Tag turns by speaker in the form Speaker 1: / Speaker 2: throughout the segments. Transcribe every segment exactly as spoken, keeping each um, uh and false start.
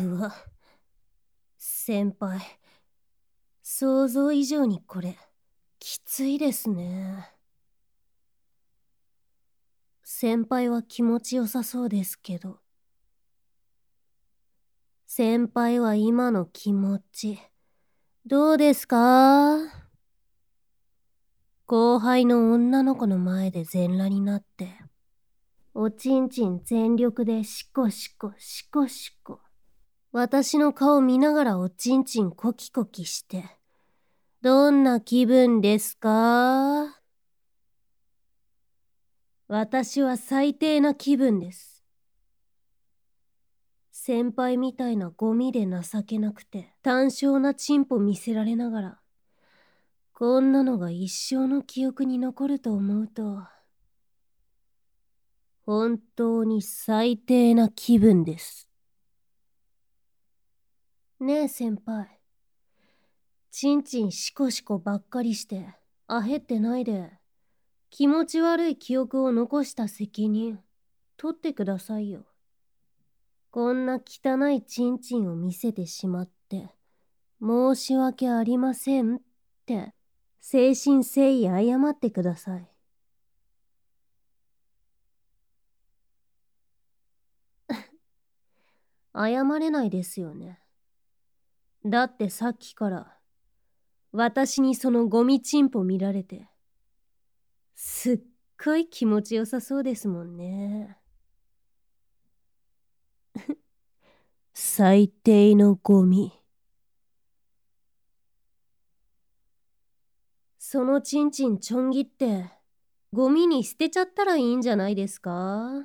Speaker 1: うわ、先輩、想像以上にこれきついですね。先輩は気持ちよさそうですけど、先輩は今の気持ちどうですか？後輩の女の子の前で全裸になっておちんちん全力でシコシコシコシコ、私の顔見ながらおちんちんコキコキして、どんな気分ですか？私は最低な気分です。先輩みたいなゴミで情けなくて単小なチンポ見せられながら、こんなのが一生の記憶に残ると思うと、本当に最低な気分です。ねえ先輩、ちんちんシコシコばっかりしてあへってないで、気持ち悪い記憶を残した責任取ってくださいよ。こんな汚いちんちんを見せてしまって申し訳ありませんって誠心誠意謝ってください。謝れないですよね。だってさっきから私にそのゴミチンポ見られてすっごい気持ちよさそうですもんね。最低のゴミ。そのちんちんちょん切ってゴミに捨てちゃったらいいんじゃないですか？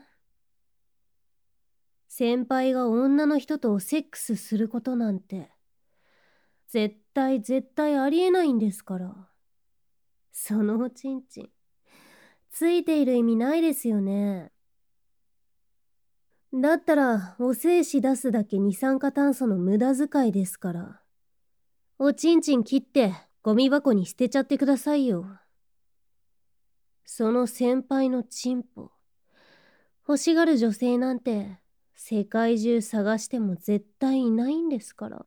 Speaker 1: 先輩が女の人とセックスすることなんて絶対絶対ありえないんですから。そのおちんちんついている意味ないですよね。だったらお精子出すだけ二酸化炭素の無駄遣いですから、おちんちん切ってゴミ箱に捨てちゃってくださいよ。その先輩のチンポ欲しがる女性なんて世界中探しても絶対いないんですから。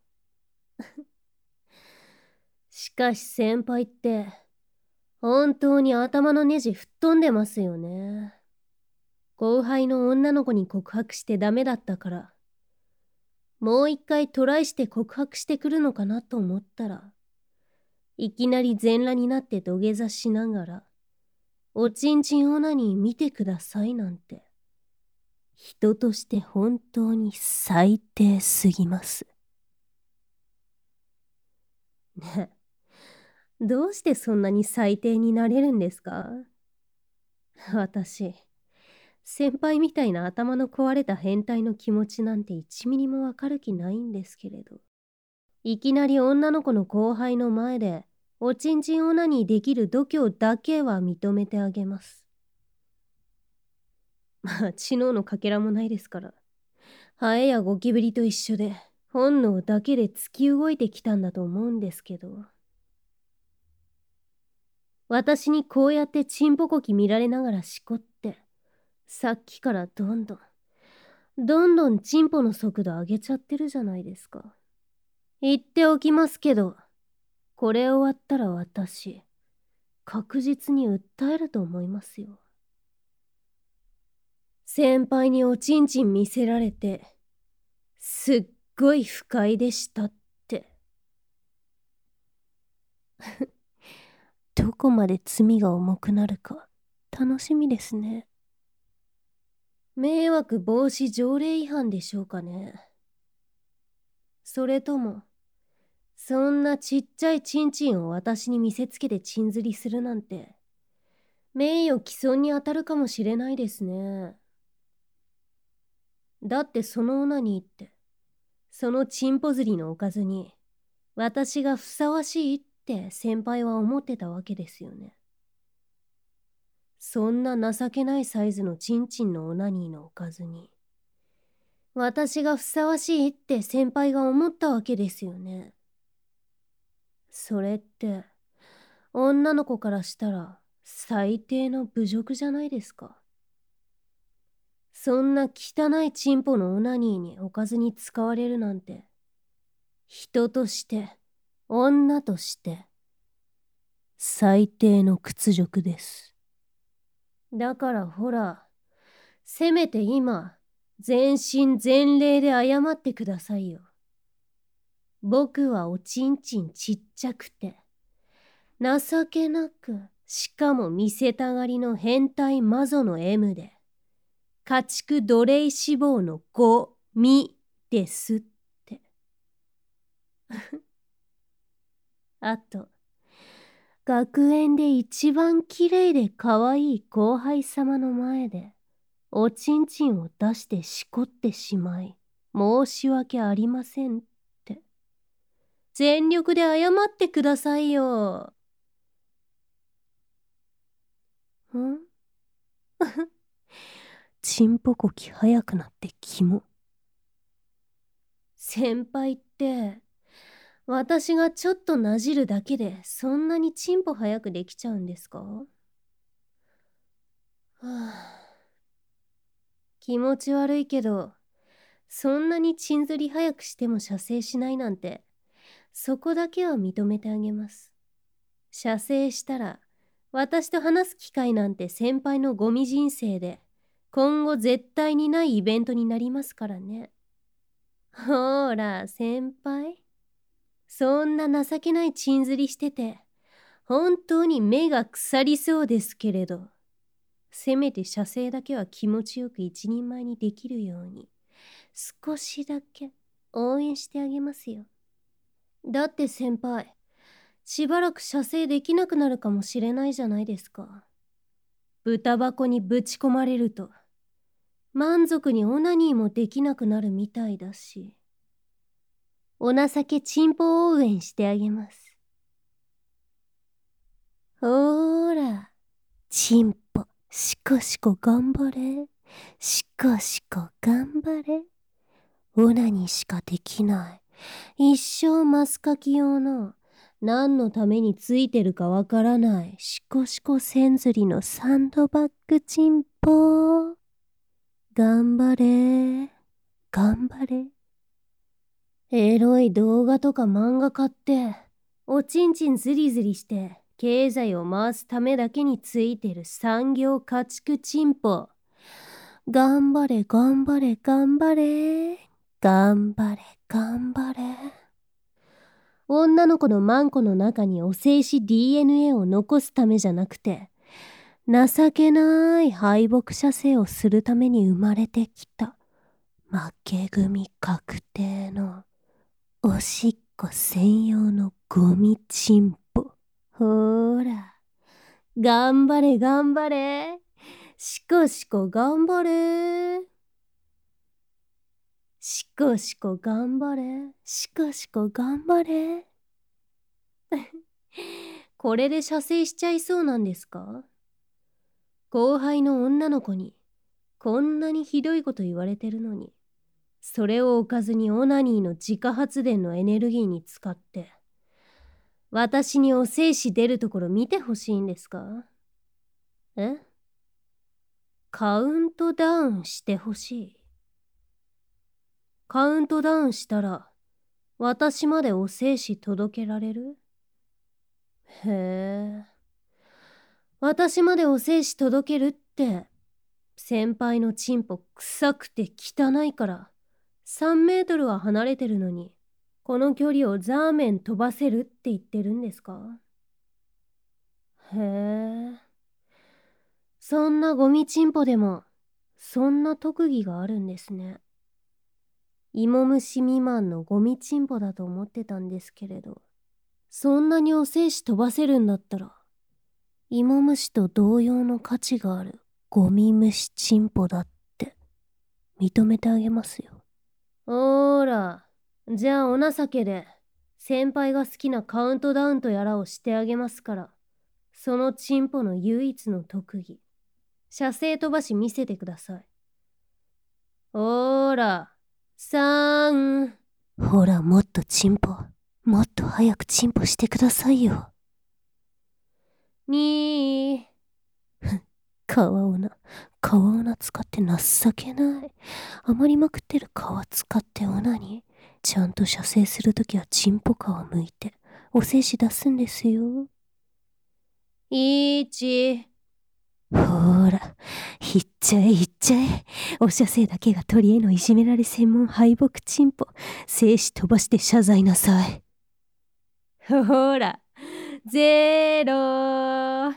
Speaker 1: しかし先輩って本当に頭のネジ吹っ飛んでますよね。後輩の女の子に告白してダメだったからもう一回トライして告白してくるのかなと思ったら、いきなり全裸になって土下座しながらおちんちんオナニー見てくださいなんて、人として本当に最低すぎます。ねえ、どうしてそんなに最低になれるんですか？私、先輩みたいな頭の壊れた変態の気持ちなんて一ミリもわかる気ないんですけれど、いきなり女の子の後輩の前でおちんちんオナニーできる度胸だけは認めてあげます。まあ知能のかけらもないですから、ハエやゴキブリと一緒で本能だけで突き動いてきたんだと思うんですけど、私にこうやってチンポコキ見られながらしこって、さっきからどんどんどんどんチンポの速度上げちゃってるじゃないですか。言っておきますけど、これ終わったら私確実に訴えると思いますよ。先輩におちんちん見せられてすっごい不快でしたってどこまで罪が重くなるか楽しみですね。迷惑防止条例違反でしょうかね。それともそんなちっちゃいチンチンを私に見せつけてチン釣りするなんて名誉毀損に当たるかもしれないですね。だってそのオナニーってそのチンポ釣りのおかずに私がふさわしいって先輩は思ってたわけですよね。そんな情けないサイズのチンチンのオナニーのおかずに私がふさわしいって先輩が思ったわけですよね。それって女の子からしたら最低の侮辱じゃないですか。 そんな汚いチンポのオナニーにおかずに使われるなんて、人として、女として、最低の屈辱です。だからほら、せめて今、全身全霊で謝ってくださいよ。僕はおちんちんちっちゃくて、情けなく、しかも見せたがりの変態マゾの エム で、家畜奴隷脂肪のゴミですって。あと、学園で一番きれいで可愛い後輩様の前で、おちんちんを出してしこってしまい、申し訳ありませんって。全力で謝ってくださいよ。んちんぽこき早くなってキモ。先輩って、私がちょっとなじるだけでそんなにチンポ早くできちゃうんですか？はあ、気持ち悪いけど、そんなにチンずり早くしても射精しないなんて、そこだけは認めてあげます。射精したら、私と話す機会なんて先輩のゴミ人生で、今後絶対にないイベントになりますからね。ほーら、先輩。そんな情けないチンずりしてて、本当に目が腐りそうですけれど、せめて射精だけは気持ちよく一人前にできるように、少しだけ応援してあげますよ。だって先輩、しばらく射精できなくなるかもしれないじゃないですか。豚箱にぶち込まれると、満足にオナニーもできなくなるみたいだし、お情けチンポ応援してあげます。ほーら、チンポ、しこしこ頑張れ。しこしこ頑張れ。オナニーしかできない。一生マスカキ用の、何のためについてるかわからない、しこしこせんずりのサンドバッグチンポ。頑張れ。頑張れ。エロい動画とか漫画買って、おちんちんずりずりして、経済を回すためだけについてる産業家畜チンポ。頑張れ頑張れ頑張れ。頑張れ頑張れ。女の子のマンコの中にお精子 ディーエヌエー を残すためじゃなくて、情けない敗北射精をするために生まれてきた、負け組確定のおしっこ専用のゴミチンポ。ほーら、頑張れ頑張れ。しこしこ頑張れ。しこしこ頑張れ。しこしこ頑張れ。これで射精しちゃいそうなんですか？後輩の女の子にこんなにひどいこと言われてるのに、それをおかずにオナニーの自家発電のエネルギーに使って、私にお精子出るところ見てほしいんですか？え？カウントダウンしてほしい。カウントダウンしたら、私までお精子届けられる？へえ。私までお精子届けるって、先輩のチンポ臭くて汚いから、さんメートルは離れてるのに、この距離をザーメン飛ばせるって言ってるんですか？へえ。そんなゴミチンポでも、そんな特技があるんですね。芋虫未満のゴミチンポだと思ってたんですけれど、そんなにお精子飛ばせるんだったら、芋虫と同様の価値があるゴミ虫チンポだって認めてあげますよ。ほーら、じゃあお情けで先輩が好きなカウントダウンとやらをしてあげますから、そのチンポの唯一の特技、射精飛ばし見せてください。ほーら、さん。ほら、もっとチンポ、もっと早くチンポしてくださいよ。にー。かわおな、 皮穴使って情けない。余りまくってる皮使ってオナニー。ちゃんと射精するときはチンポ皮剥いて、お精子出すんですよ。いーち。ほーら、いっちゃえいっちゃえ。お射精だけが鳥へのいじめられ専門敗北チンポ。精子飛ばして謝罪なさい。ほーら、ゼロー。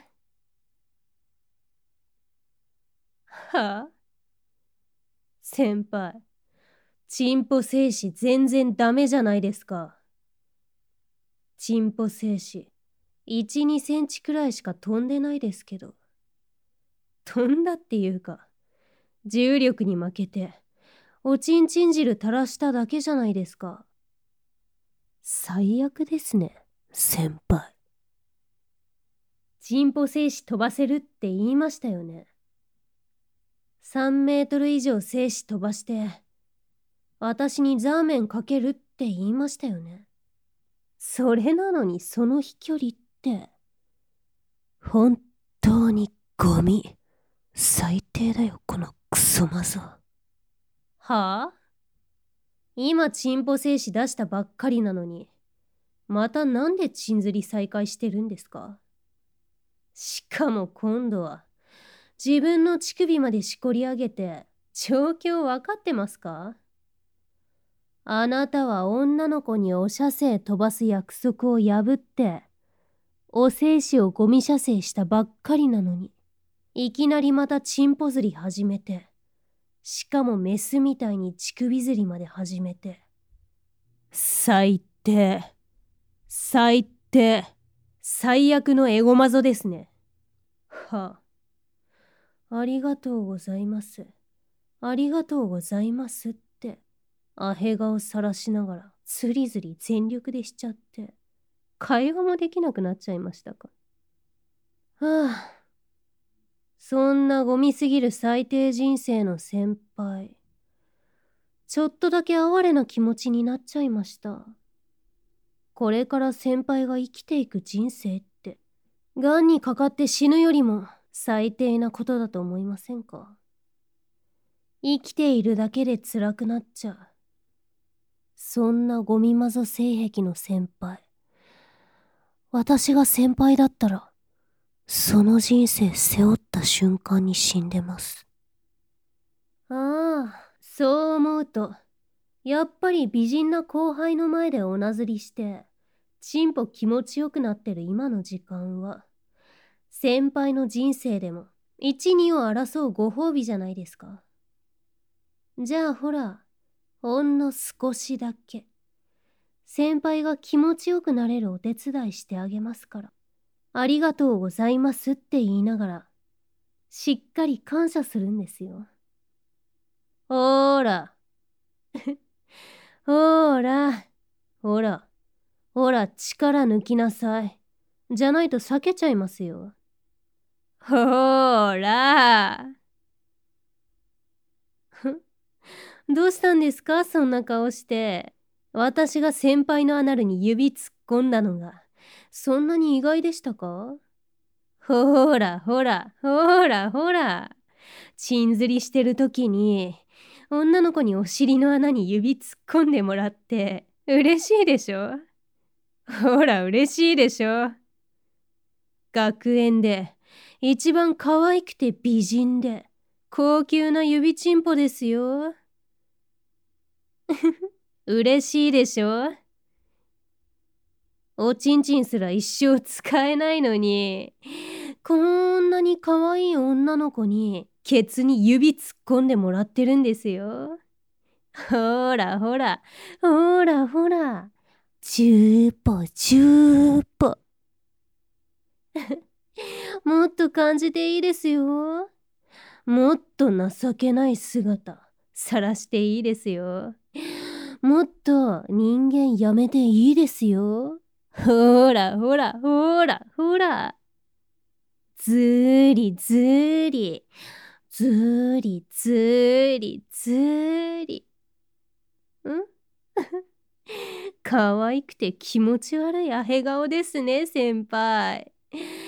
Speaker 1: はあ、先輩、チンポ精子全然ダメじゃないですか。チンポ精子、いち、にセンチくらいしか飛んでないですけど。飛んだっていうか、重力に負けて、おちんちん汁垂らしただけじゃないですか。最悪ですね、先輩。チンポ精子飛ばせるって言いましたよね。さんメートル以上精子飛ばして、私にザーメンかけるって言いましたよね。それなのにその飛距離って、本当にゴミ。最低だよ、このクソマゾ。はあ？今チンポ精子出したばっかりなのに、またなんでチン釣り再開してるんですか？しかも今度は、自分の乳首までしこり上げて、状況わかってますか？あなたは女の子にお射精飛ばす約束を破って、お精子をゴミ射精したばっかりなのに、いきなりまたチンポ釣り始めて、しかもメスみたいに乳首釣りまで始めて。最低。最低。最悪のエゴマゾですね。はあ。ありがとうございます。ありがとうございますって、アヘ顔さらしながら、釣り釣り全力でしちゃって、会話もできなくなっちゃいましたか。はあ。そんなゴミすぎる最低人生の先輩。ちょっとだけ哀れな気持ちになっちゃいました。これから先輩が生きていく人生って、癌にかかって死ぬよりも最低なことだと思いませんか？生きているだけで辛くなっちゃう。そんなゴミマゾ性癖の先輩。私が先輩だったら、その人生背負った瞬間に死んでます。ああ、そう思うと、やっぱり美人な後輩の前でおなずりして、チンポ気持ちよくなってる今の時間は、先輩の人生でも一二を争うご褒美じゃないですか。じゃあほら、ほんの少しだけ、先輩が気持ちよくなれるお手伝いしてあげますから。ありがとうございますって言いながら、しっかり感謝するんですよ。ほーら。ほーら。ほら。ほら、力抜きなさい。じゃないと避けちゃいますよ。ほーら。どうしたんですか、そんな顔して。私が先輩のアナルに指突っ込んだのが、そんなに意外でしたか？ほーら、ほら、ほーら、ほら。チン釣りしてる時に、女の子にお尻の穴に指突っ込んでもらって、嬉しいでしょ？ほら、嬉しいでしょ？学園で、一番可愛くて美人で、高級な指チンポですよ。嬉しいでしょ？おちんちんすら一生使えないのに、こんなに可愛い女の子にケツに指突っ込んでもらってるんですよ。ほらほら、ほらほら、チューポチューポ。もっと感じていいですよ。もっと情けない姿、晒していいですよ。もっと人間やめていいですよ。ほらほらほらほら。ずーりずーり。ずーりずーりずーり。ん可愛くて気持ち悪いアヘ顔ですね、先輩。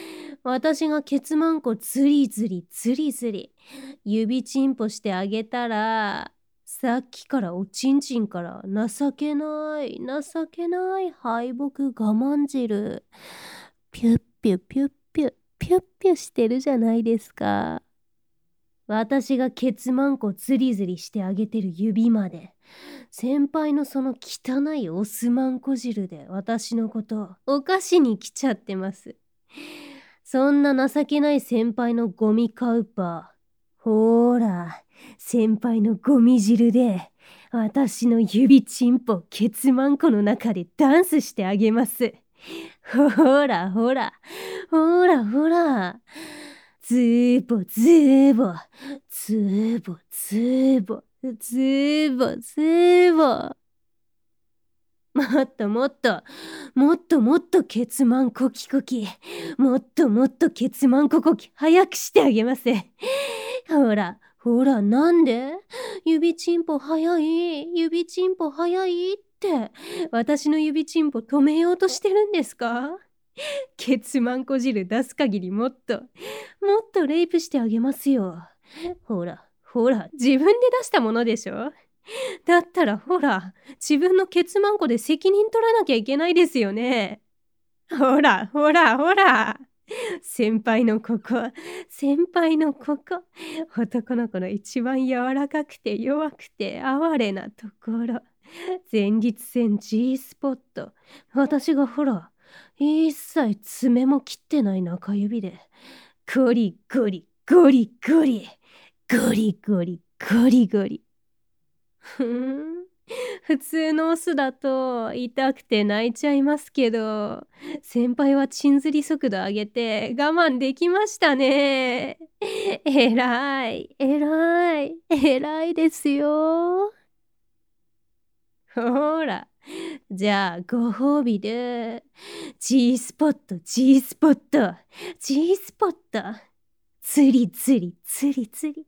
Speaker 1: 私がケツマンコズリズリズリズリ指チンポしてあげたら、さっきからおちんちんから情けない情けない敗北我慢汁ピュッピュピュッピュピュッピュしてるじゃないですか。私がケツマンコズリズリしてあげてる指まで、先輩のその汚いオスマンコ汁で私のことおかしに来ちゃってます。そんな情けない先輩のゴミカウパー、ほーら、先輩のゴミ汁で私の指チンポケツマンコの中でダンスしてあげます。ほらほらほらほら、ズーボズーボズーボズーボズーボズーボ、もっともっともっともっとケツマンコキコキ、もっともっとケツマンココキ早くしてあげます。ほらほら、なんで指チンポ早い指チンポ早いって私の指チンポ止めようとしてるんですか？ケツマンコ汁出す限りもっともっとレイプしてあげますよ。ほらほら、自分で出したものでしょ。だったらほら、自分のケツマンコで責任取らなきゃいけないですよね。ほらほらほら、先輩のここ先輩のここ、男の子の一番柔らかくて弱くて哀れなところ、前立腺 G スポット、私がほら一切爪も切ってない中指でゴリゴリゴリゴリゴリゴリゴリゴリ。ふーん、普通のオスだと痛くて泣いちゃいますけど、先輩はチンズリ速度上げて我慢できましたね。えらいえらいえらいですよ。ほら、じゃあご褒美で G スポット G スポット G スポット、釣り釣り釣り釣り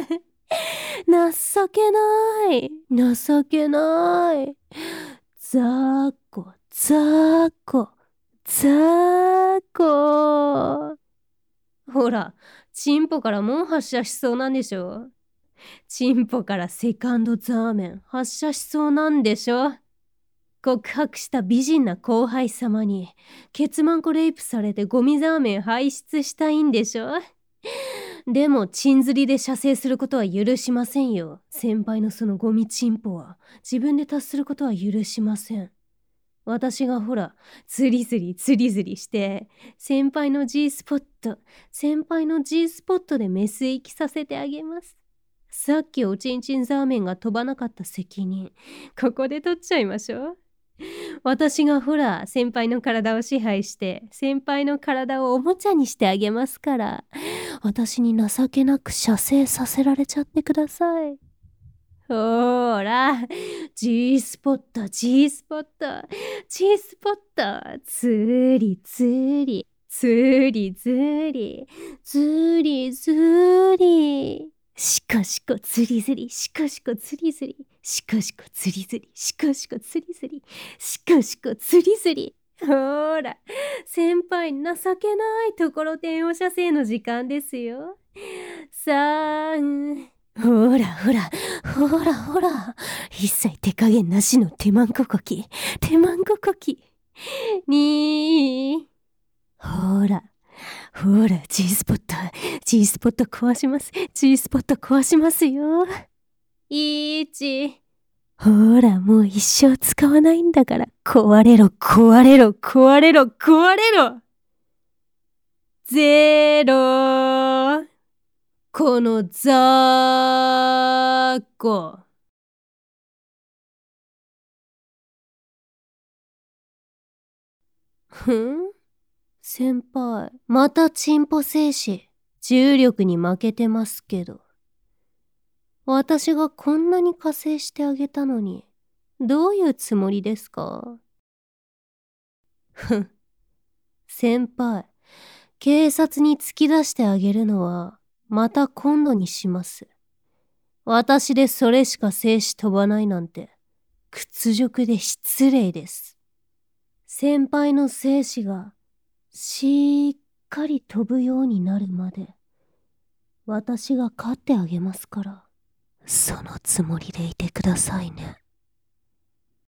Speaker 1: 情けない情けない、ザーコザーコザーコ、ほら、チンポからもう発射しそうなんでしょ。チンポからセカンドザーメン発射しそうなんでしょ。告白した美人な後輩様にケツマンコレイプされてゴミザーメン排出したいんでしょ。でもチンズリで射精することは許しませんよ。先輩のそのゴミチンポは自分で達することは許しません。私がほらズリズリズリズリして先輩の G スポット先輩の G スポットでメス行きさせてあげます。さっきおちんちんザーメンが飛ばなかった責任ここで取っちゃいましょう。私がほら先輩の体を支配して先輩の体をおもちゃにしてあげますから、私に情けなく射精させられちゃってください。ほーら G スポット G スポット G スポット、つりつりつりずりずりずり、しかしこつりずりしかしこつりずりしかしこつりずりしかしこつりずりしかしこつりずり、ほーら先輩情けないところてんお射精の時間ですよ。さん、ほらほらほらほら、一切手加減なしの手マンココキ手マンココキにー、ほらほら G スポット G スポット壊します G スポット壊しますよ。いち、ほらもう一生使わないんだから壊れろ壊れろ壊れろ壊れろ。ゼロ、このザーコ。ふん、先輩またチンポ精子重力に負けてますけど、私がこんなに加勢してあげたのにどういうつもりですか？ふん、先輩警察に突き出してあげるのはまた今度にします。私でそれしか精子飛ばないなんて屈辱で失礼です。先輩の精子がしっかり飛ぶようになるまで私が飼ってあげますから。そのつもりでいてくださいね。